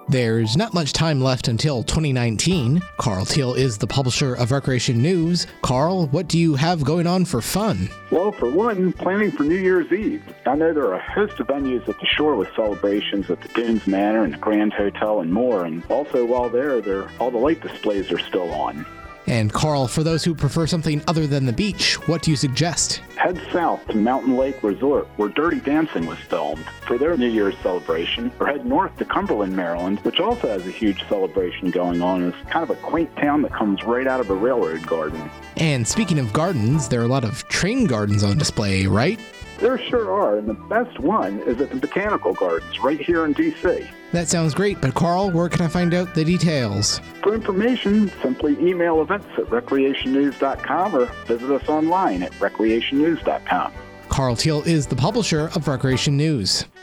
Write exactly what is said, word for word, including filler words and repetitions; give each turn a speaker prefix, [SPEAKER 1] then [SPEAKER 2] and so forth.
[SPEAKER 1] There's not much time left until twenty nineteen. Carl Teal is the publisher of Recreation News. Carl, what do you have going on for fun?
[SPEAKER 2] Well, for one, planning for New Year's Eve. I know there are a host of venues at the shore with celebrations at the Dunes Manor and the Grand Hotel and more. And also while there, there all the light displays are still on.
[SPEAKER 1] And Carl, for those who prefer something other than the beach, what do you suggest?
[SPEAKER 2] Head south to Mountain Lake Resort, where Dirty Dancing was filmed, for their New Year's celebration, or head north to Cumberland, Maryland, which also has a huge celebration going on. It's kind of a quaint town that comes right out of a railroad garden.
[SPEAKER 1] And speaking of gardens, there are a lot of train gardens on display, right?
[SPEAKER 2] There sure are, and the best one is at the Botanical Gardens right here in D C
[SPEAKER 1] That sounds great, but Carl, where can I find out the details?
[SPEAKER 2] For information, simply email events at recreation news dot com or visit us online at recreation news dot com.
[SPEAKER 1] Carl Teal is the publisher of Recreation News.